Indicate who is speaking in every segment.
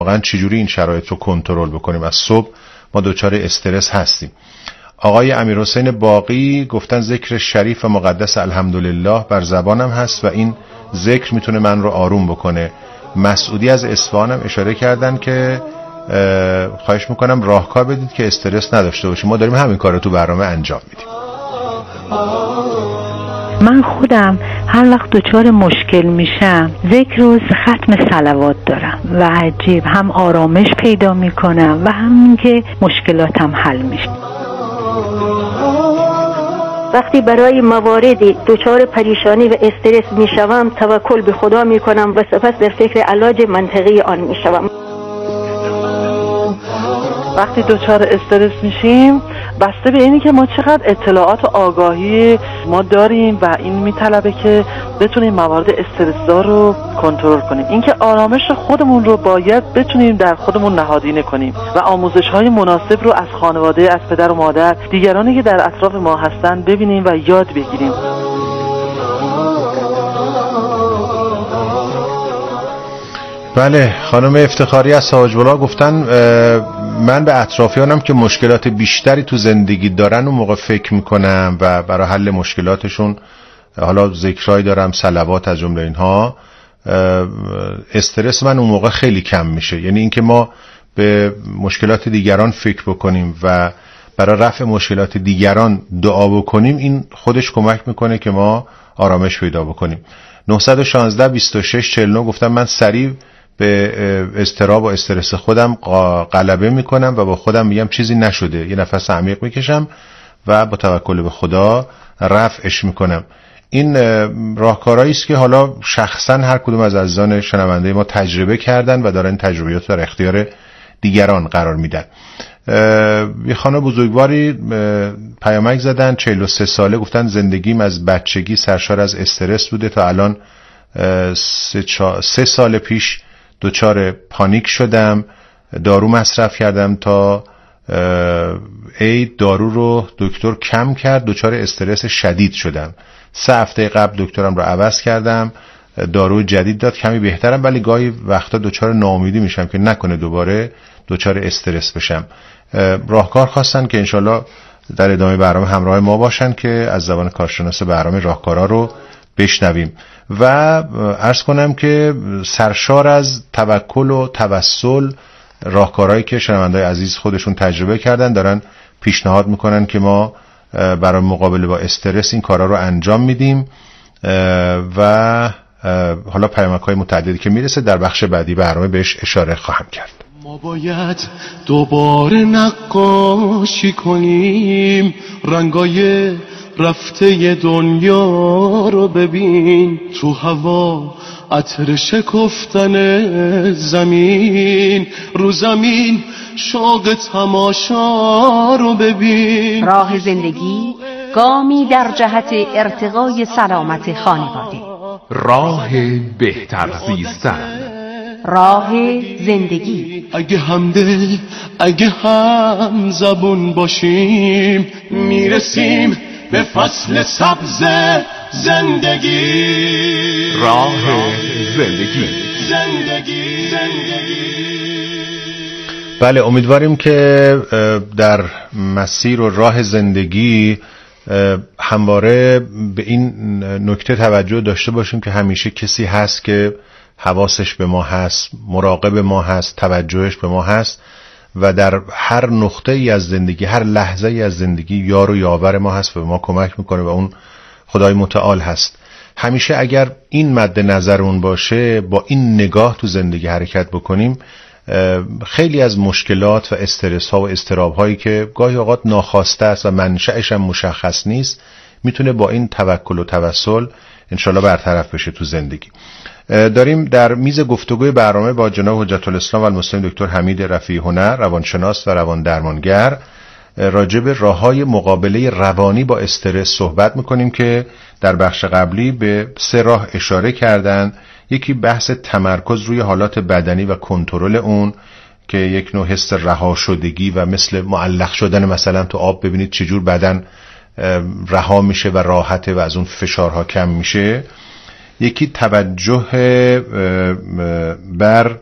Speaker 1: واقعا چجوری این شرایط رو کنترل بکنیم. از صبح ما دچار استرس هستیم. آقای امیرحسین باقی گفتن ذکر شریف و مقدس الحمدلله بر زبانم هست و این ذکر میتونه من رو آروم بکنه. مسعودی از اصفهانم اشاره کردن که خواهش میکنم راهکار بدید که استرس نداشته باشیم. ما داریم همین کار رو تو برنامه انجام میدیم.
Speaker 2: من خودم هر وقت دچار مشکل میشم ذکر روز ختم صلوات دارم و عجیب هم آرامش پیدا میکنم و هم که مشکلاتم حل میشه.
Speaker 3: وقتی برای مواردی دچار پریشانی و استرس میشوم توکل به خدا میکنم و سپس در فکر علاج منطقی آن میشوم.
Speaker 4: وقتی دچار استرس میشیم بسته به اینی که ما چقدر اطلاعات و آگاهی ما داریم و این میطلبه که بتونیم موارد استرس‌زا رو کنترل کنیم. اینکه آرامش خودمون رو باید بتونیم در خودمون نهادینه کنیم و آموزش‌های مناسب رو از خانواده، از پدر و مادر، دیگرانی که در اطراف ما هستن ببینیم و یاد بگیریم.
Speaker 1: بله، خانم افتخاری از ساواجبلا گفتن من به اطرافیانم که مشکلات بیشتری تو زندگی دارن اون موقع فکر میکنم و برای حل مشکلاتشون حالا ذکرایی دارم، صلوات از جمله اینها. استرس من اون موقع خیلی کم میشه. یعنی اینکه ما به مشکلات دیگران فکر بکنیم و برای رفع مشکلات دیگران دعا بکنیم، این خودش کمک میکنه که ما آرامش پیدا بکنیم. 916 26 49 گفتم من سریع به اضطراب و استرس خودم غلبه میکنم و با خودم میگم چیزی نشده، یه نفس عمیق میکشم و با توکل به خدا رفعش میکنم. این راهکارهایی است که حالا شخصا هر کدوم از عزیزان شنونده ما تجربه کردن و دارن تجربیات در اختیار دیگران قرار میدن. یه خانم بزرگواری پیامک زدن 43 ساله، گفتن زندگیم از بچگی سرشار از استرس بوده تا الان 3 سال پیش دچار پانیک شدم، دارو مصرف کردم تا دارو رو دکتر کم کرد، دچار استرس شدید شدم. 3 هفته قبل دکترم رو عوض کردم، دارو جدید داد، کمی بهترم، ولی گاهی وقتا دچار ناامیدی میشم که نکنه دوباره دچار استرس بشم. راهکار خواستن که انشالله در ادامه برنامه همراه ما باشن که از زبان کارشناس برنامه راهکارا رو بشنویم و عرض کنم که سرشار از توکل و توسل راهکارهایی که شنونده‌های عزیز خودشون تجربه کردن دارن پیشنهاد میکنن که ما برای مقابله با استرس این کارا رو انجام میدیم و حالا پیامک‌های متعددی که میرسه در بخش بعدی برنامه بهش اشاره خواهم کرد.
Speaker 5: ما باید دوباره نقاشی کنیم، رنگای رفته دنیا رو ببین، تو هوا عطر شکفتن زمین، رو زمین شوق تماشا رو ببین.
Speaker 6: راه زندگی گامی در جهت ارتقای سلامت خانواده.
Speaker 7: راه بهتر زیستن.
Speaker 6: راه زندگی.
Speaker 5: اگه همدل اگه هم زبون باشیم میرسیم به فصل سبز زندگی.
Speaker 7: راه زندگی.
Speaker 1: بله، امیدواریم که در مسیر و راه زندگی همواره به این نکته توجه داشته باشیم که همیشه کسی هست که حواسش به ما هست، مراقب ما هست، توجهش به ما هست و در هر نقطه ای از زندگی، هر لحظه ای از زندگی یار و یاور ما هست و به ما کمک میکنه و اون خدای متعال هست. همیشه اگر این مد نظرمون باشه، با این نگاه تو زندگی حرکت بکنیم، خیلی از مشکلات و استرس ها و اضطراب هایی که گاهی اوقات ناخواسته است و منشأش هم مشخص نیست، میتونه با این توکل و توسل انشالله برطرف بشه تو زندگی. داریم در میز گفتگوی برنامه با جناب حجت الاسلام و المسلمین دکتر حمید رفیعی هنر، روانشناس و روان درمانگر، راجع به راههای مقابله روانی با استرس صحبت میکنیم که در بخش قبلی به 3 راه اشاره کردن. یکی بحث تمرکز روی حالات بدنی و کنترل اون که یک نوع حس رها شدگی و مثل معلق شدن مثلا تو آب، ببینید چجور بدن رها میشه و راحته و از اون فشارها کم میشه. یکی توجه بر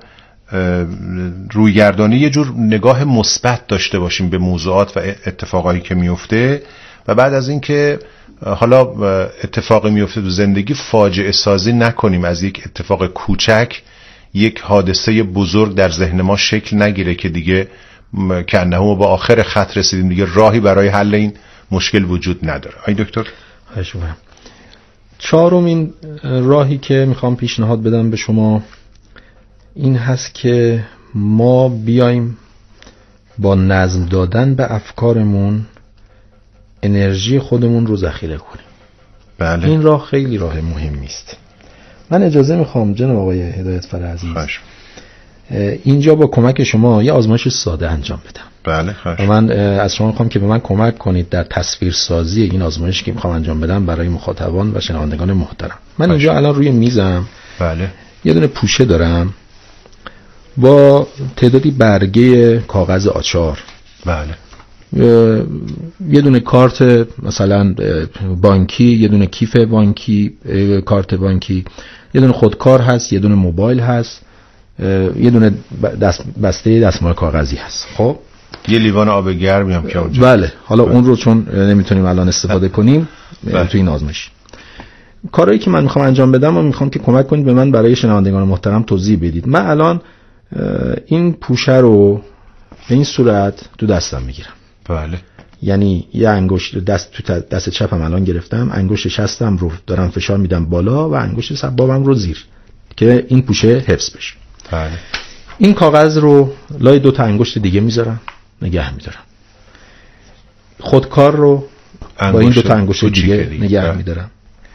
Speaker 1: رویگردانی یه جور نگاه مثبت داشته باشیم به موضوعات و اتفاقایی که میفته و بعد از این که حالا اتفاقی میفته تو زندگی فاجعه سازی نکنیم، از یک اتفاق کوچک یک حادثه بزرگ در ذهن ما شکل نگیره که دیگه کنه با آخر خط رسیدیم، دیگه راهی برای حل این مشکل وجود نداره. آی دکتر؟
Speaker 8: شما چهارمین راهی که میخوام پیشنهاد بدم به شما این هست که ما بیایم با نظم دادن به افکارمون انرژی خودمون رو ذخیره کنیم.
Speaker 1: بله.
Speaker 8: این راه خیلی راه مهمی است. من اجازه میخوام جناب آقای هدایتفر عزیز اینجا با کمک شما یه آزمایش ساده انجام بدم.
Speaker 1: بله خوش.
Speaker 8: من از شما میخوام که به من کمک کنید در تصویرسازی این آزمایشی که میخوام انجام بدم برای مخاطبان و شنوندگان محترم. من اینجا الان روی میزم
Speaker 1: بله
Speaker 8: یه دونه پوشه دارم با تعدادی برگه کاغذ آچار.
Speaker 1: بله.
Speaker 8: یه دونه کارت مثلا بانکی، یه دونه کیف بانکی، کارت بانکی، یه دونه خودکار هست، یه دونه موبایل هست، یه دونه بسته دستمال کاغذی هست. خب
Speaker 1: یه لیوان آب گرمی هم که اونجا.
Speaker 8: بله. حالا اون رو چون نمیتونیم الان استفاده کنیم تو این آزمایش، کارهایی که من میخوام انجام بدم و میخوام که کمک کنید به من برای شنوندگان محترم توضیح بدید. من الان این پوشه رو به این صورت تو دستم میگیرم.
Speaker 1: بله.
Speaker 8: یعنی یه انگشت دست چپم الان گرفتم، انگشت شستم رو دارم فشار میدم بالا و انگشت سبابم رو زیر که این پوشه حفظ بشه.
Speaker 1: بله.
Speaker 8: این کاغذ رو لای دو تا انگشت دیگه میذارم، نگه میدارم. خودکار رو با این دو تا انگشت دیگه نگه میدارم.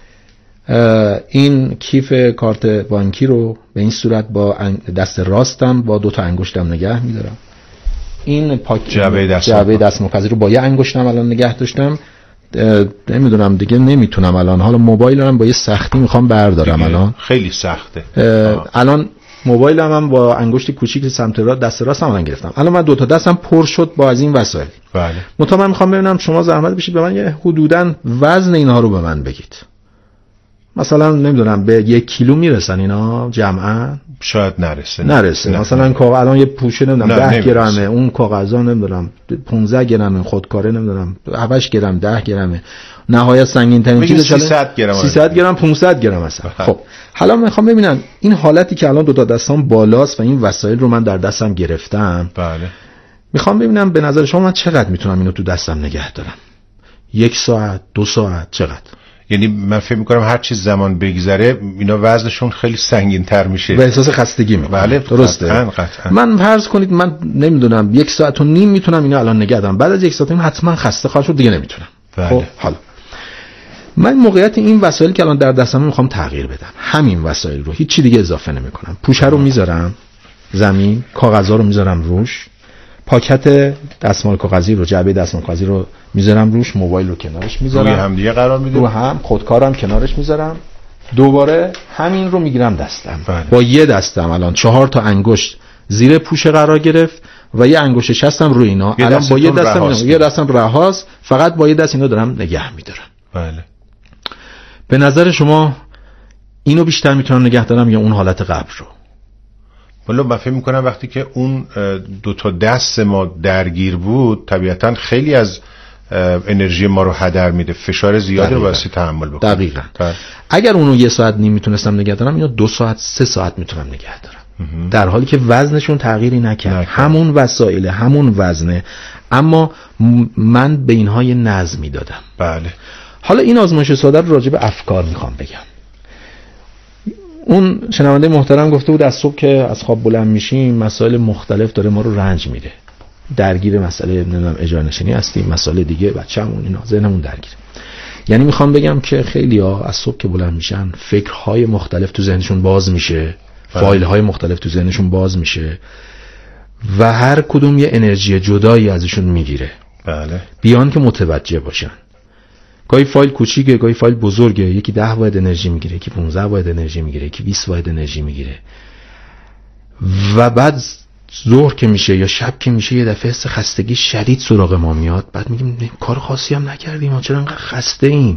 Speaker 8: این کیف کارت بانکی رو به این صورت با دست راستم با دو تا انگشتم نگه میدارم. این جعبه دستمال رو با یه انگشتم الان نگه داشتم. نمیدونم دیگه نمیتونم الان، حالا موبایلم با یه سختی میخوام بردارم الان.
Speaker 1: خیلی سخته.
Speaker 8: الان موبایلم هم با انگشت کوچیک سمت راست دست راستم الان گرفتم. الان من دو تا دستم پر شد با از این وسایل.
Speaker 1: بله.
Speaker 8: من میخوام ببینم شما زحمت بشید به من یه حدوداً وزن اینها رو به من بگید. مثلا نمیدونم به 1 کیلو میرسن اینا جمعاً؟
Speaker 1: شاید نرسه.
Speaker 8: مثلا الان یه پوشه نمیدونم 10 گرمه، اون کاغذا نمیدونم 15 گرمه، خودکاره نمیدونم 8 گرم 10 گرمه، نهایت سنگین ترین چیز 300 گرم 500 گرم مثلا. خب حالا میخوام ببینم این حالتی که الان دو تا دستام بالاست و این وسایل رو من در دستم گرفتم.
Speaker 1: بله.
Speaker 8: میخوام ببینم به نظر شما من چقدر میتونم اینو تو دستم نگه دارم؟ 1 ساعت 2 ساعت چقدر؟
Speaker 1: یعنی من فکر میکنم هر چی زمان بگذره اینا وزنشون خیلی سنگین تر میشه
Speaker 8: و احساس خستگی میکنم.
Speaker 1: بله
Speaker 8: درسته.
Speaker 1: قطعاً.
Speaker 8: من فرض کنید من نمیدونم 1 ساعت و نیم میتونم اینا الان نگه دارم، بعد از 1 ساعت و نیم حتما خسته خواهم شد دیگه نمیتونم.
Speaker 1: بله.
Speaker 8: خب حالا من موقعیت این وسایلی که الان در دستم میخوام تغییر بدم، همین وسایل رو هیچ چی دیگه اضافه نمیکنم. پوشه رو میذارم زمین، کاغذا رو میذارم روش، پاکت دستمال کاغذی رو، جعبه دستمال کاغذی رو میذارم روش، موبایل رو کنارش میذارم،
Speaker 1: روی هم دیگه قرار میدم،
Speaker 8: رو هم خودکارم کنارش میذارم، دوباره همین رو میگیرم دستم.
Speaker 1: بله.
Speaker 8: با یه دستم الان 4 تا انگشت زیر پوشه قرار گرفت و یه انگشت شستم روی اینا. الان با یه دستم رهاست، فقط با یه دست اینا دارم نگه میدارم.
Speaker 1: بله.
Speaker 8: به نظر شما اینو بیشتر میتونم نگه دارم یا اون حالت قبل رو؟
Speaker 1: والا من فکر میکنم وقتی که اون 2 تا دست ما درگیر بود طبیعتاً خیلی از انرژی ما رو هدر میده، فشار زیادی رو واسه تحمل بکنه.
Speaker 8: دقیقاً. اگر اونو 1 ساعت نیم میتونستم نگه دارم، اینو 2 ساعت 3 ساعت میتونم نگه دارم. در حالی که وزنشون تغییری نکرد. همون وسایل، همون وزنه، اما من به اینها یه نظم میدادم.
Speaker 1: بله.
Speaker 8: حالا این آزمایش ساده رو راجع به افکار میخوام بگم. اون شنونده محترم گفته بود از صبح که از خواب بلند میشیم مسائل مختلف داره ما رو رنج میده، درگیر مسئله نمیدونم اجاره‌نشینی هستیم، مسائل دیگه بچه‌مون اینا، ذهنمون درگیره. یعنی میخوام بگم که خیلی‌ها از صبح که بلند میشن فکرهای مختلف تو ذهنشون باز میشه، فایل‌های مختلف تو ذهنشون باز میشه و هر کدوم یه انرژی جدایی ازشون میگیره.
Speaker 1: بله.
Speaker 8: بیان که متوجه باشن. گاهی فایل کوچیکه، گاهی فایل بزرگه، یکی 10 واحد انرژی میگیره، یکی 15 واحد انرژی میگیره، یکی 20 واحد انرژی میگیره. و بعد ظهر که میشه یا شب که میشه یه دفعه حس خستگی شدید سراغ ما میاد. بعد میگیم کار خاصی هم نکردیم، ما چرا انقدر خسته ایم؟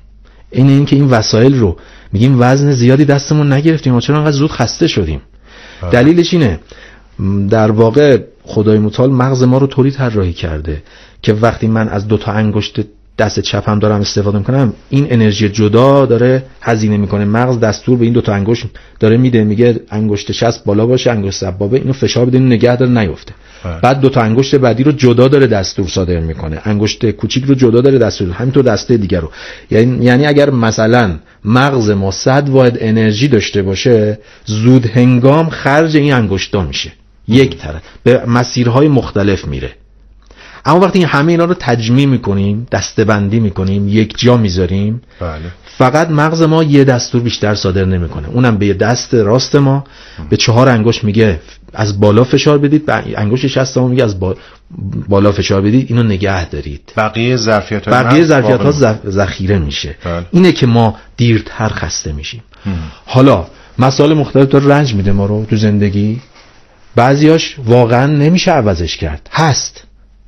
Speaker 8: این که این وسایل رو میگیم وزن زیادی دستمون نگرفتیم، ما چرا انقدر زود خسته شدیم؟ دلیلش اینه در واقع خدای متعال مغز ما رو طوری طراحی کرده که وقتی من از 2 تا انگشت دست چپم دارم استفاده میکنم این انرژی جدا داره هزینه میکنه. مغز دستور به این 2 تا انگشت داره میده، میگه انگشت چسب بالا باشه، انگشت سبابه اینو فشار بده، اینو نگه داره نیفته. بعد 2 تا انگشت بعدی رو جدا داره دستور صادر میکنه، انگشت کوچیک رو جدا داره دستور، همینطور دسته دیگر رو. یعنی اگر مثلا مغز ما 100 واحد انرژی داشته باشه زود هنگام خرج این انگشتا میشه، یک طرف به مسیرهای مختلف میره. اما وقتی همه اینا رو تجمیع میکنیم، دسته‌بندی میکنیم، یک جا میذاریم، فقط مغز ما یه دستور بیشتر صادر نمیکنه، اونم به دست راست ما به 4 انگشت میگه از بالا فشار بدید، به انگشت شست ما میگه از بالا فشار بدید، اینو نگه دارید. بقیه ظرفیت‌ها ذخیره میشه. اینه که ما دیرتر خسته میشیم. حالا مسائل مختلف داره رنج میده ما رو تو زندگی، بعضیاش واقعا نمیشه عوضش کرد، هست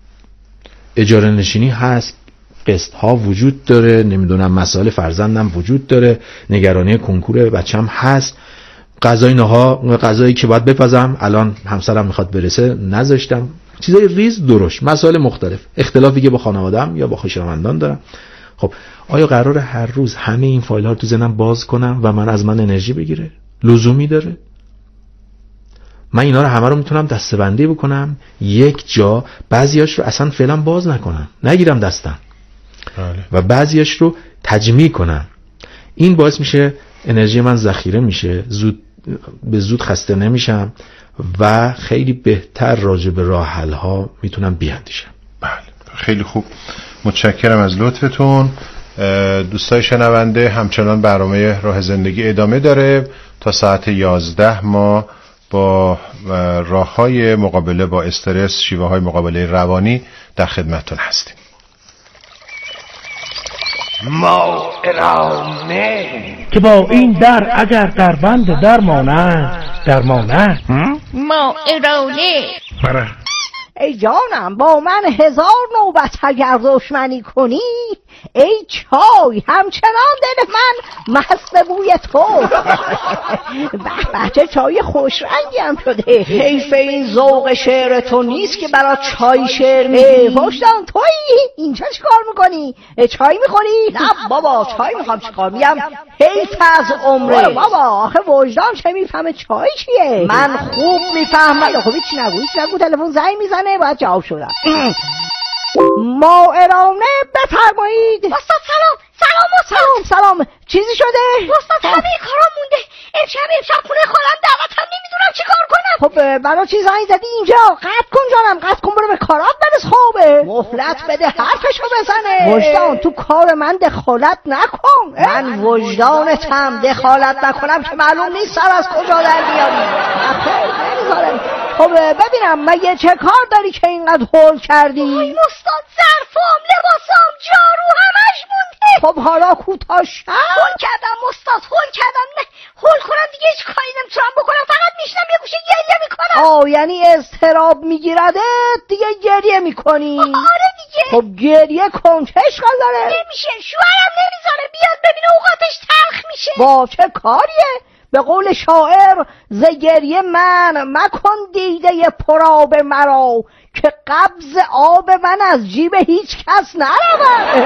Speaker 8: اجاره نشینی هست، قسط ها وجود داره، نمیدونم مسائل فرزندم وجود داره، نگرانی کنکور بچم هست، غذایی که باید بپزم الان همسرم میخواد برسه نذاشتم، چیزای ریز درشت، مسائل مختلف، اختلافی که با خانواده‌ام یا با خویشاوندان دارم. خب آیا قراره هر روز همه این فایل ها رو تو ذهنم باز کنم و از من انرژی بگیره؟ لزومی داره؟ من اینا رو همه رو میتونم دسته‌بندی بکنم یک جا، بعضیاش رو اصلا فعلا باز نکنم، نگیرم دستم، و بعضیاش رو تجمیع کنم. این باعث میشه انرژی من ذخیره میشه، به زود خسته نمیشم و خیلی بهتر راجع به راه حل ها میتونم بیاندیشم.
Speaker 1: بله خیلی خوب، متشکرم از لطفتون. دوستای شنونده همچنان برنامه راه زندگی ادامه داره تا ساعت 11 ما با راه‌های مقابله با استرس، شیوه‌های مقابله روانی در خدمتتون هستیم.
Speaker 9: ما ارامه
Speaker 10: که با این در اگر در بند درمانه
Speaker 11: ما ارامه
Speaker 10: بره.
Speaker 11: ای جانم با من 1000 نوبت اگر دشمنی کنی، ای چای همچنان دل من مست بوی تو. به چه چای خوش رنگی هم شده. حیف این ذوق شعر تو نیست که برای چای شعر میگی. پشتم تویی اینجا چیکار میکنی؟ چای میخوری؟ نه بابا چای میخوام، چیکار میگم؟ حیف از عمره بابا، آخه وجدان چه میفهمه چای چیه؟ من خوب میفهمم. خب چی نگو تلفن زنگ میزنه باید جواب شدم. ما ارامه بفرمایید.
Speaker 12: استاد سلام.
Speaker 11: چیزی شده؟
Speaker 12: استاد همه کارام مونده. امشب خونه خالم دعوتم، نمیدونم چی کار کنم.
Speaker 11: خب برای چی زنگ زدی اینجا؟ قطع کن جانم، قطع کن، برو به کارات برس. خوبه مهلت بده حرفشو بزنه. وجدان تو کار من دخالت نکن. من وجدانتم، دخالت نکنم که معلوم نیست سر از کجا در بیاری. نمیذارم. خب ببینم مگه چه کار داری که اینقدر هول کردی؟
Speaker 12: آی استاد ظرفام، لباسام، جارو همش مونده.
Speaker 11: خب حالا کوتاش
Speaker 12: هول کردم استاد، نه هول کنم دیگه هیچ کاری نمیتونم بکنم، فقط میشنم یه گوشه گریه میکنم.
Speaker 11: یعنی اضطراب میگیرده دیگه گریه میکنی؟
Speaker 12: آره دیگه.
Speaker 11: خب گریه کن، چه اشکال داره؟
Speaker 12: نمیشه، شوهرم نمیذاره بیاد ببینه اوقاتش تلخ میشه.
Speaker 11: با چه کاریه؟ به قول شاعر ز گریه من مکن دیده پرآب مرا، که قبض آب من از جیب هیچ کس نرود.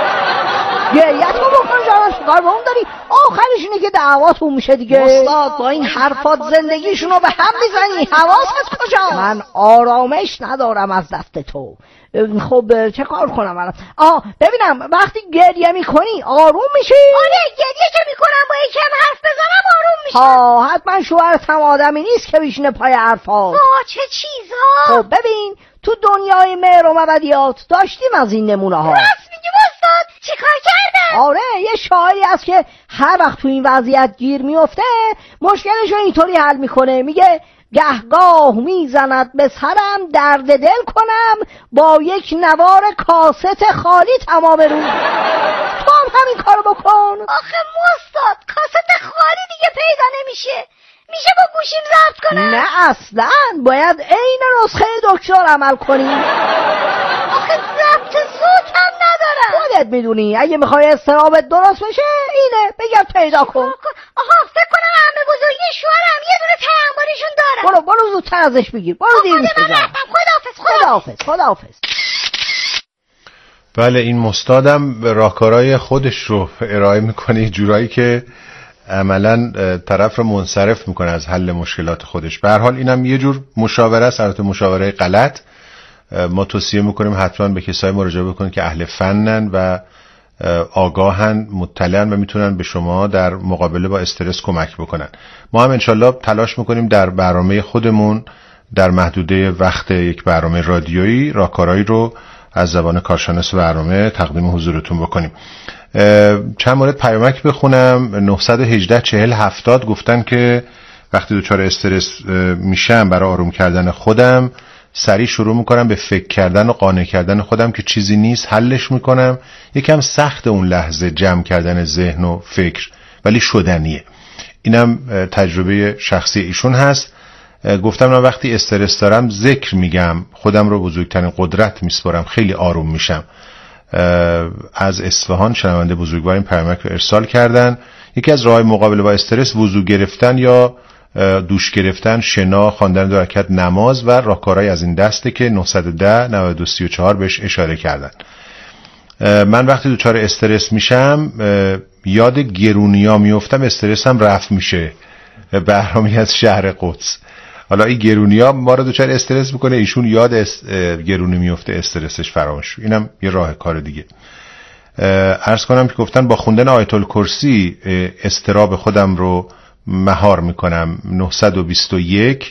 Speaker 11: گریه تو بکن جانم، چیکار با اون داری؟ آخرش اینه که دعواتون میشه دیگه.
Speaker 12: استاد با این حرفات زندگیشونو به هم میزنی، حواست کجا؟
Speaker 11: من آرامش ندارم از دست تو. خب چه کار کنم الان؟ ببینم وقتی گریه میکنی آروم میشی؟
Speaker 12: آره گریه که میکنم با یکم حرف بزنم آروم میشم.
Speaker 11: حتما شوهرت هم آدمی نیست که بشینه پای حرفات.
Speaker 12: چه چیزا؟
Speaker 11: خب ببین تو دنیای مهر و مبدیات داشتیم از این نمونه ها.
Speaker 12: راست میگی استاد، چی کار کردن؟
Speaker 11: آره یه شاعری هست که هر وقت تو این وضعیت گیر میفته مشکلش رو اینطوری حل میکنه، میگه گهگاه میزند به سرم درد دل کنم، با یک نوار کاست خالی تمام روز. تو هم همین کارو بکن.
Speaker 12: آخه استاد کاست خالی دیگه پیدا نمیشه، میشه با گوشیم ضبط کنم؟
Speaker 11: نه اصلا، باید عین نسخه دکتر عمل کنی.
Speaker 12: آخه ضبط صوت هم ندارم.
Speaker 11: خودت میدونی. اگه میخوای استرابت درست بشه اینه، بگرد پیدا کن.
Speaker 12: آها فکر کنم عمه بزرگی شوهرم یه دونه تنباریشون دارم.
Speaker 11: برو زودتر ازش بگیر. برو دیر میشه. خداحافظ.
Speaker 1: بله، این مستادم راهکارهای خودش رو ارائه میکنه جورایی که عملا طرف رو منصرف میکنه از حل مشکلات خودش. به هر حال اینم یه جور مشاوره است، البته مشاوره غلط. ما توصیه میکنیم حتما به کسایی مراجعه بکنید که اهل فنن و آگاهن، مطلعن و میتونن به شما در مقابله با استرس کمک بکنن. ما هم انشالله تلاش میکنیم در برنامه خودمون در محدوده وقت یک برنامه رادیویی راهکارهایی رو از زبان کارشناس برنامه تقدیم حضورتون بکنیم. چند مورد پیامک بخونم. 918 40 70 گفتن که وقتی دچار استرس میشم برای آروم کردن خودم سریع شروع میکنم به فکر کردن و قانع کردن خودم که چیزی نیست، حلش میکنم. یکم سخت اون لحظه جمع کردن ذهن و فکر، ولی شدنیه. اینم تجربه شخصی ایشون هست. گفتم من وقتی استرس دارم ذکر میگم، خودم رو بزرگترین قدرت میسپارم، خیلی آروم میشم. از اصفهان شنونده بزرگوار این پیامک رو ارسال کردن. یکی از راههای مقابله با استرس وضو گرفتن یا دوش گرفتن، شنا، خواندن 2 رکعت نماز و راهکارهای از این دسته که 910 9234 بهش اشاره کردن. من وقتی دچار استرس میشم یاد گرونیا میافتم، استرسم رفع میشه. بهرامی از شهر قدس. حالا این گرونیا ما رو دچار استرس میکنه، ایشون یاد گرونی میفته، استرسش فراموش. اینم یه راه کار دیگه. عرض کنم که گفتن با خوندن آیت الکرسی اضطراب خودم رو مهار میکنم. 921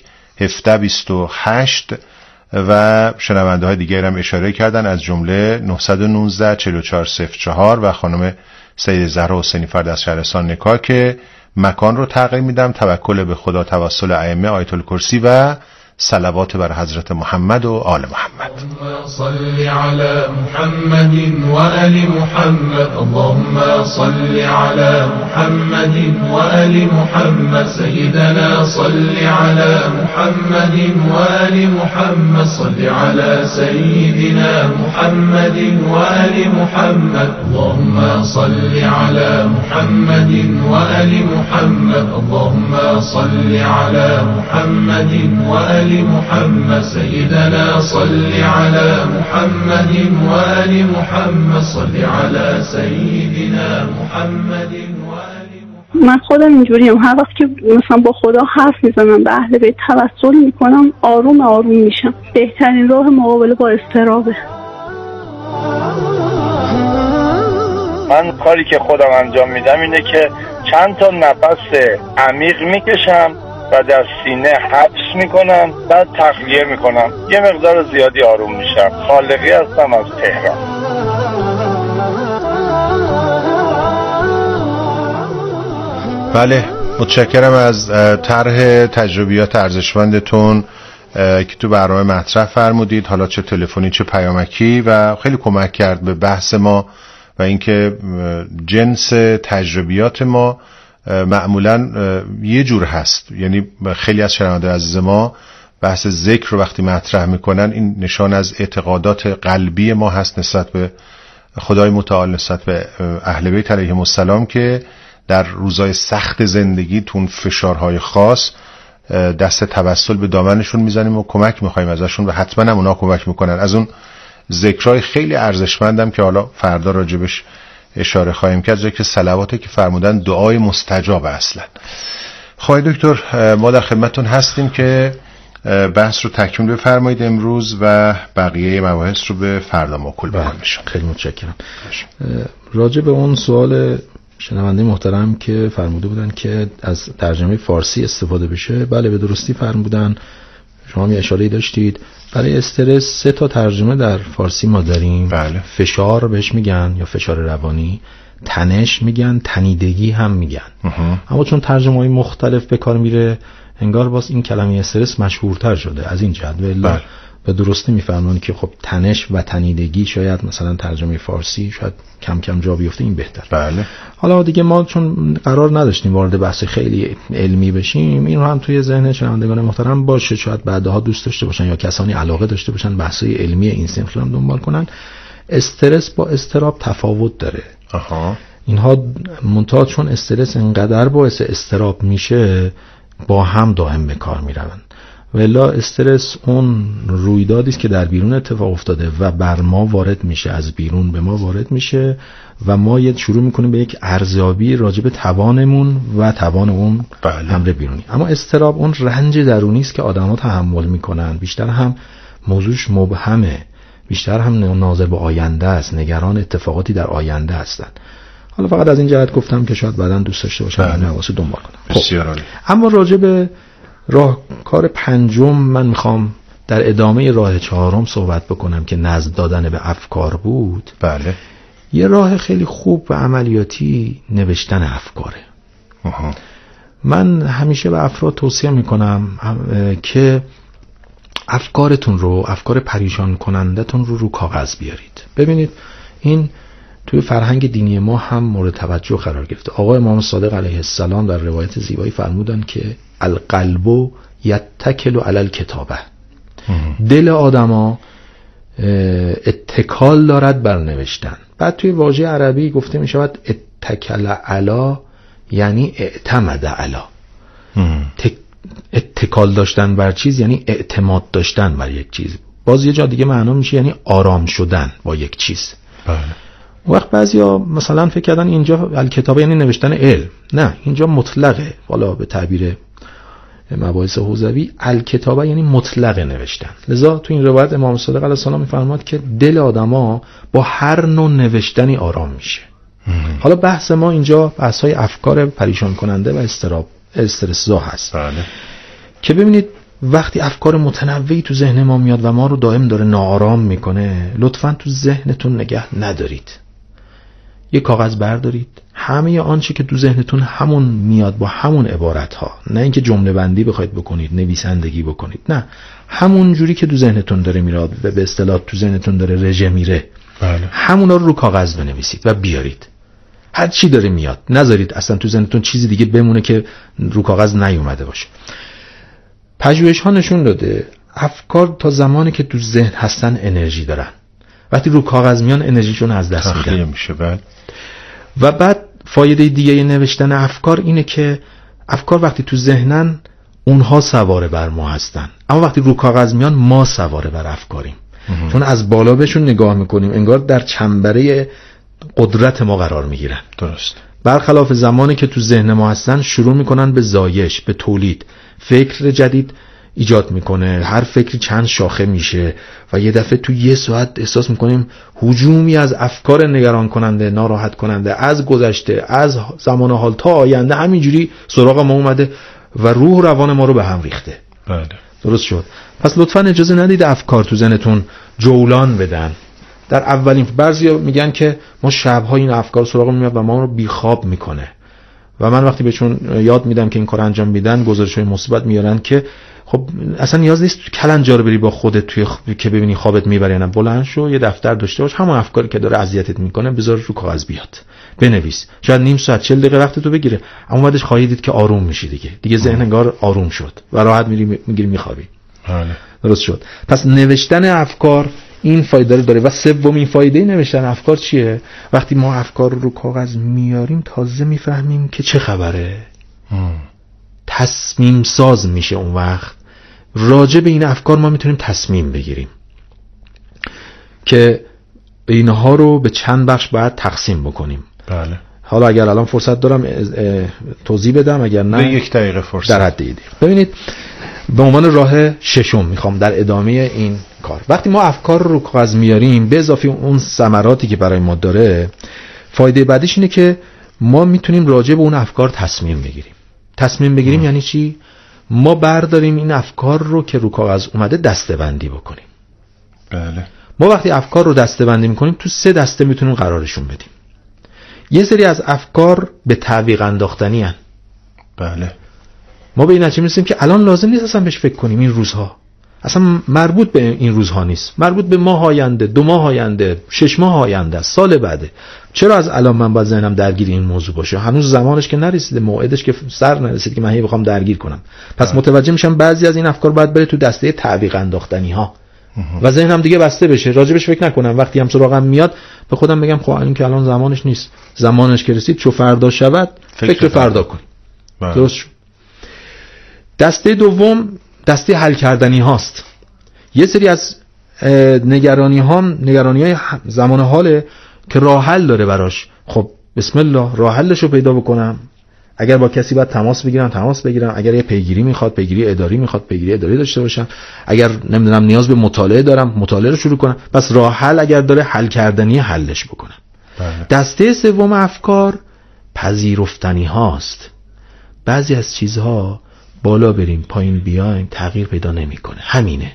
Speaker 1: 1728 و شنونده های دیگه هم اشاره کردن، از جمله 919 4404 و خانم سید زهرا حسینی فرد از شهرستان نکا که مکان رو تغییر میدم، توکل به خدا، توسل ائمه، آیت الکرسی و صلوات بر حضرت محمد و آل محمد.
Speaker 5: اللهم صل علی محمد و آل محمد. اللهم صل علی محمد و آل محمد. سیدنا صل علی محمد و آل محمد. صل علی سیدنا محمد و آل محمد. اللهم صل علی محمد و آل محمد. اللهم صل علی محمد و آل محمد. سيدنا صل على محمد وآل محمد. صل على سيدنا محمد وآل.
Speaker 13: من خودم اینجوریم، هر وقت که مثلا با خدا حرف میزنم، به اهل بیت توسل میکنم، آروم میشم. بهترین راه مقابله با اضطرابه.
Speaker 14: من کاری که خودم انجام میدم اینه که چند تا نفس عمیق میکشم و در سینه حبس میکنم، بعد تخلیه میکنم، یه مقدار زیادی آروم میشم. خالقی هستم از تهران.
Speaker 1: بله، متشکرم از طرح تجربیات ارزشمندتون که تو برنامه مطرح فرمودید، حالا چه تلفنی چه پیامکی، و خیلی کمک کرد به بحث ما و اینکه جنس تجربیات ما معمولا یه جور هست. یعنی خیلی از شنونده عزیز ما بحث ذکر رو وقتی مطرح میکنن، این نشان از اعتقادات قلبی ما هست نسبت به خدای متعال، نسبت به اهل بیت علیهم السلام، که در روزهای سخت زندگی تون فشارهای خاص دست توسل به دامنشون میزنیم و کمک میخوایم ازشون و حتما هم اونا کمک میکنن. از اون ذکرهای خیلی ارزشمندم که حالا فردا راجبش اشاره خواهیم کرد، ذکر صلواته که فرمودن دعای مستجاب اصلا. خواهی دکتر، ما در خدمتون هستیم که بحث رو تکمیل بفرمایید امروز و بقیه مباحث رو به فردا موکول بکنیم.
Speaker 8: خیلی متشکرم. راجع به اون سوال شنونده محترم که فرموده بودن که از ترجمه فارسی استفاده بشه، بله به درستی فرمودن. شما می اشاره‌ای داشتید برای استرس 3 تا ترجمه در فارسی ما داریم.
Speaker 1: بله.
Speaker 8: فشار بهش میگن یا فشار روانی، تنش میگن، تنیدگی هم میگن. اما چون ترجمه‌های مختلف به کار میره، انگار باز این کلمه استرس مشهورتر شده از این جهت. بله. به درستی میفهمن که خب تنش و تنیدگی شاید مثلا ترجمه فارسی شاید کم کم جا بیفته، این بهتر.
Speaker 1: بله.
Speaker 8: حالا دیگه ما چون قرار نداشتیم وارد بحث خیلی علمی بشیم، این رو هم توی ذهن شنوندگان محترم باشه، شاید بعدها دوست داشته باشن یا کسانی علاقه داشته باشن بحث‌های علمی این سنخ هم دنبال کنن. استرس با اضطراب تفاوت داره. اینها منتها چون استرس انقدر باعث اضطراب میشه با هم دائم به کار میروند. والا استرس اون رویدادی است که در بیرون اتفاق افتاده و بر ما وارد میشه، از بیرون به ما وارد میشه و ما شروع میکنیم به یک ارزیابی راجع به توانمون و توان اون امر بیرونی. اما اضطراب اون رنج درونی است که آدم‌ها تحمل میکنن، بیشتر هم موضوعش مبهمه، بیشتر هم ناظر به آینده است، نگران اتفاقاتی در آینده هستن. حالا فقط از این جهت گفتم که شاید بعداً دوست داشته باشم این حواسو دنبال کنم.
Speaker 1: بسیار عالی.
Speaker 8: اما راجع به راهکار پنجم من میخوام در ادامه راه چهارم صحبت بکنم که نظم دادن به افکار بود.
Speaker 1: بله.
Speaker 8: یه راه خیلی خوب و عملیاتی نوشتن افکاره. من همیشه به افراد توصیه میکنم که افکارتون رو، افکار پریشان کنندتون رو کاغذ بیارید. ببینید این توی فرهنگ دینی ما هم مورد توجه قرار گرفته. آقا امام صادق علیه السلام در روایت زیبایی فرمودن که القلب یتکل علی الکتابه، دل آدما اتکال دارد بر نوشتن. بعد توی واژه عربی گفته می شود اتکل علی یعنی اعتمد علی. اتکال داشتن بر چیز یعنی اعتماد داشتن بر یک چیز. باز یه جا دیگه معنا میشه یعنی آرام شدن با یک چیز.
Speaker 1: بله.
Speaker 8: وقت بعضیا مثلا فکر کردن اینجا الکتابه یعنی نوشتن علم. نه، اینجا مطلقه. والا به تعبیر مباحث حوزوی الکتابه یعنی مطلق نوشتن. لذا تو این روایت امام صادق علیه السلام میفرماد که دل آدما با هر نوع نوشتنی آرام میشه. حالا بحث ما اینجا بحث‌های افکار پریشان کننده و استرس‌زا هست.
Speaker 1: بله.
Speaker 8: که ببینید وقتی افکار متنوعی تو ذهن ما میاد و ما رو دائم داره ناآرام میکنه، لطفاً تو ذهنتون نگه ندارید. یه کاغذ بردارید، همه آنچه که تو ذهنتون همون میاد با همون عبارت‌ها، نه اینکه جمله بندی بخواید بکنید، نویسندگی بکنید، نه، همون جوری که تو ذهنتون داره میاد و به اصطلاح تو ذهنتون داره رژه میره،
Speaker 1: بله.
Speaker 8: همونا رو کاغذ بنویسید و بیارید. هر چی داره میاد، نذارید اصلا تو ذهنتون چیزی دیگه بمونه که رو کاغذ نیومده باشه. پژوهش‌ها نشون داده افکار تا زمانی که تو ذهن هستن انرژی دارن، وقتی رو کاغذ میان انرژیشون از دست میدن.
Speaker 1: بله.
Speaker 8: و بعد فایده دیگه نوشتن افکار اینه که افکار وقتی تو ذهنن اونها سواره بر ما هستن، اما وقتی رو کاغذ میان ما سواره بر افکاریم. چون از بالا بهشون نگاه میکنیم انگار در چنبره قدرت ما قرار میگیرن.
Speaker 1: درست.
Speaker 8: برخلاف زمانی که تو ذهن ما هستن شروع میکنن به زایش، به تولید، فکر جدید ایجاد میکنه، هر فکری چند شاخه میشه و یه دفعه تو یه ساعت احساس میکنیم هجومی از افکار نگران کننده، ناراحت کننده از گذشته، از زمان حال تا آینده همینجوری سراغ ما اومده و روح روان ما رو به هم ریخته.
Speaker 1: بله.
Speaker 8: درست شد. پس لطفاً اجازه ندید افکار تو ذهنتون جولان بدن. در اولین بعضیا میگن که ما شب‌ها این افکار سراغ میاد و ما رو بیخواب میکنه و من وقتی بهشون یاد میدم که این کار انجام میدن گزارش‌های مثبت میارن که خب اصلا نیاز نیست کلنجار بری با خودت توی که ببینی خوابت میبره یا نه. بلند شو، یه دفتر داشته باش، همون افکاری که داره اذیتت میکنه بذار رو کاغذ بیاد، بنویس. شاید نیم ساعت 40 دقیقه وقتتو بگیره، اما بعدش خواهید دید که آروم میشی دیگه ذهن انگار آروم شد و راحت میگیری میخوابی.
Speaker 1: بله.
Speaker 8: درست شد. پس نوشتن افکار این فایده رو داره. و سومین فایده نوشتن افکار چیه؟ وقتی ما افکار رو کاغذ میاریم تازه میفهمیم که چه خبره. تصمیم ساز میشه اون وقت. راجع به این افکار ما میتونیم تصمیم بگیریم که اینها رو به چند بخش باید تقسیم بکنیم.
Speaker 1: بله.
Speaker 8: حالا اگر الان فرصت دارم توضیح بدم، اگر نه
Speaker 1: به 1 دقیقه فرصت.
Speaker 8: در حد دیگه. ببینید به عنوان راه ششم میخوام در ادامه این کار، وقتی ما افکار رو کاغذ میاریم به اضافه اون ثمراتی که برای ما داره، فایده بعدیش اینه که ما میتونیم راجع به اون افکار تصمیم بگیریم. تصمیم بگیریم یعنی چی؟ ما برداریم این افکار رو که رو کاغذ اومده دسته‌بندی بکنیم.
Speaker 1: بله.
Speaker 8: ما وقتی افکار رو دسته‌بندی میکنیم تو 3 دسته میتونیم قرارشون بدیم. یه سری از افکار به تعویق انداختنی هن.
Speaker 1: بله.
Speaker 8: ما به این نتیجه میرسیم که الان لازم نیست اصلا بهش فکر کنیم، این روزها اصلا مربوط به این روزها نیست، مربوط به ماه آینده، 2 ماه آینده، 6 ماه آینده، سال بعده. چرا از الان من باید ذهنم درگیر این موضوع باشه؟ هنوز زمانش که نرسیده، موعدش که سر نرسید که من هی بخوام درگیر کنم. پس متوجه میشم بعضی از این افکار باید بره تو دسته تعویق انداختنی ها. و ذهنم دیگه بسته بشه، راجبش فکر نکنم. وقتی هم سراغم میاد به خودم بگم خب این که الان زمانش نیست، زمانش که رسید چو فردا شود فکر فردا کن. درست شد. دسته دوم دسته حل کردنی هاست. یه سری از نگرانی های زمان حاله که راه حل داره براش. خب بسم الله راه حلشو پیدا بکنم. اگر با کسی باید تماس بگیرم، اگر یه پیگیری میخواد، پیگیری اداری داشته باشم، اگر نمیدونم نیاز به مطالعه دارم، مطالعه رو شروع کنم. پس راه حل اگر داره حل کردنی حلش بکنم. دسته سوم افکار پذیرفتنی هاست. بعضی از چیزها بالا بریم پایین بیایم تغییر پیدا نمیکنه، همینه.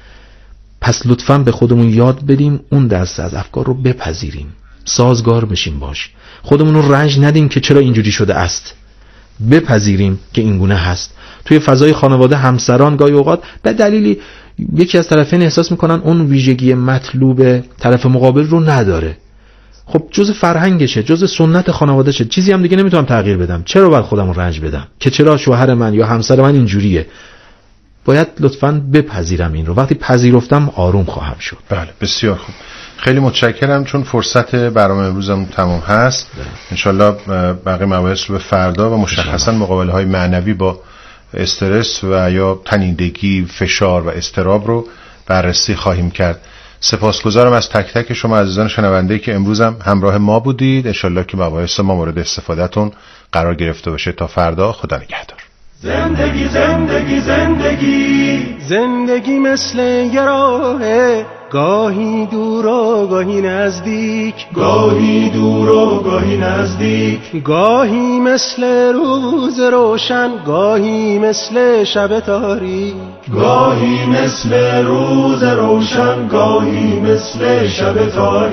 Speaker 8: پس لطفاً به خودمون یاد بدیم اون دسته از افکار رو بپذیریم، سازگار بشیم باش، خودمون رو رنج ندیم که چرا اینجوری شده است، بپذیریم که اینگونه هست. توی فضای خانواده همسران گاهی اوقات به دلیلی یکی از طرفین احساس میکنن اون ویژگی مطلوب طرف مقابل رو نداره. خب جز فرهنگشه، جز سنت خانوادهشه، چیزی هم دیگه نمیتونم تغییر بدم. چرا باید خودم رو رنج بدم که چرا شوهر من یا همسر من اینجوریه؟ باید لطفاً بپذیرم این رو. وقتی پذیرفتم آروم خواهم شد.
Speaker 1: بله بسیار خوب، خیلی متشکرم. چون فرصت برنامه امروزم تمام هست، انشالله باقی مباحث رو به فردا و مشخصاً مقابله های معنوی با استرس و یا تنیدگی، فشار و اضطراب رو بررسی خواهیم کرد. سپاسگزارم از تک تک شما عزیزان شنونده که امروزم همراه ما بودید. انشالله که مباحث ما مورد استفادهتون قرار گرفته باشه. تا فردا، خدا نگهدار.
Speaker 15: زندگی زندگی زندگی زندگی مثل یه راهه، گاهی دور و گاهی نزدیک، گاهی دور و گاهی نزدیک، گاهی مثل روز روشن، گاهی مثل شب تاریک، گاهی مثل روز روشن، گاهی مثل شب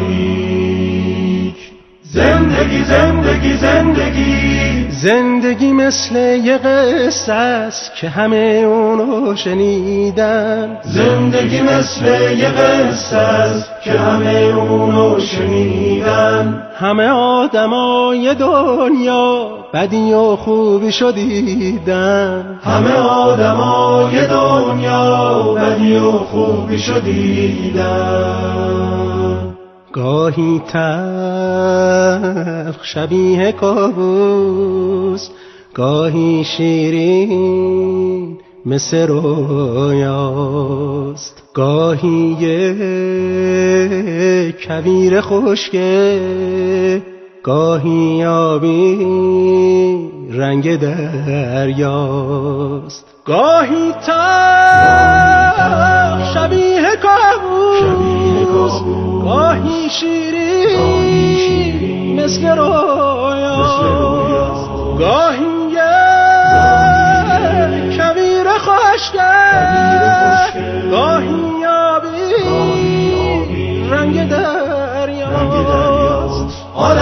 Speaker 15: تاریک. زندگی زندگی زندگی زندگی مثل یه قصه است که همه اونو شنیدن، زندگی مثل یه قصه است که همه اونو شنیدن. همه آدمای دنیا بدی و خوبیشو دیدن، همه آدمای دنیا بدی و خوبیشو دیدن. گاهی تلخ شبیه کابوس، گاهی شیرین مثل رویاست، گاهی یه کویر خشکه، گاهی آبی رنگ دریاست. گاهی تلخ شبیه کابوس، گاهی شیرین مثل رویاست، گاهی یه کویر خشکه، گاهی آبی رنگ دریاست.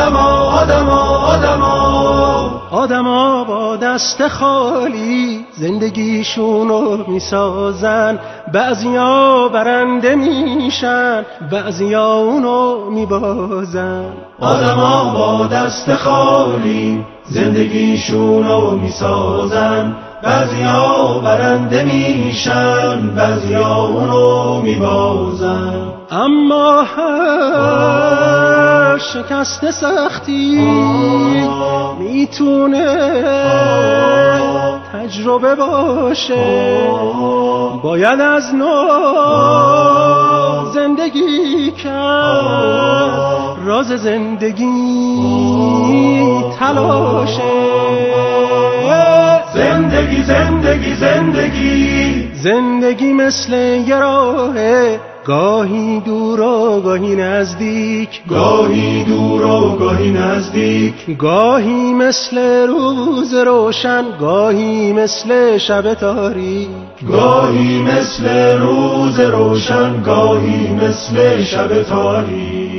Speaker 15: آدما با دست خالی زندگیشونو میسازن، بعضیا برنده میشن، بعضیا اونو میبازن. آدما با دست خالی زندگیشونو میسازن، بعضیا برنده میشن، بعضیا اونو میبازن. اما هر شکست سختی میتونه تجربه باشه، باید از نو زندگی کرد، راز زندگی تلاشه. زندگی زندگی زندگی زندگی مثل یه راهه، گاهی دور و گاهی نزدیک، گاهی دور و گاهی نزدیک، گاهی مثل روز روشن، گاهی مثل شب تاریک، گاهی مثل روز روشن، گاهی مثل شب تاریک.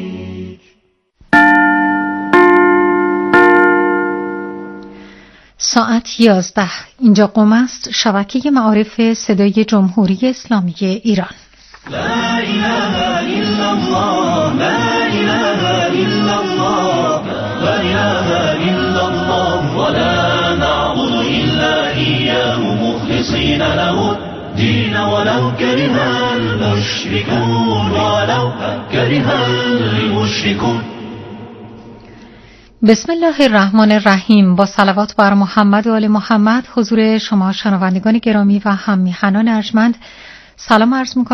Speaker 16: ساعت 11. اینجا قم است، شبکه معارف صدای جمهوری اسلامی ایران.
Speaker 15: لا إله إلا الله، لا إله إلا الله، لا إله إلا الله، ولا نعبد إلا إياه مخلصين له الدين ولو كره المشركون. يشركون ولو كره المشركون.
Speaker 16: بسم الله الرحمن الرحیم. با صلوات بر محمد و آل محمد حضور شما شنوندگان گرامی و هم میهنان ارجمند سلام عرض می‌کنم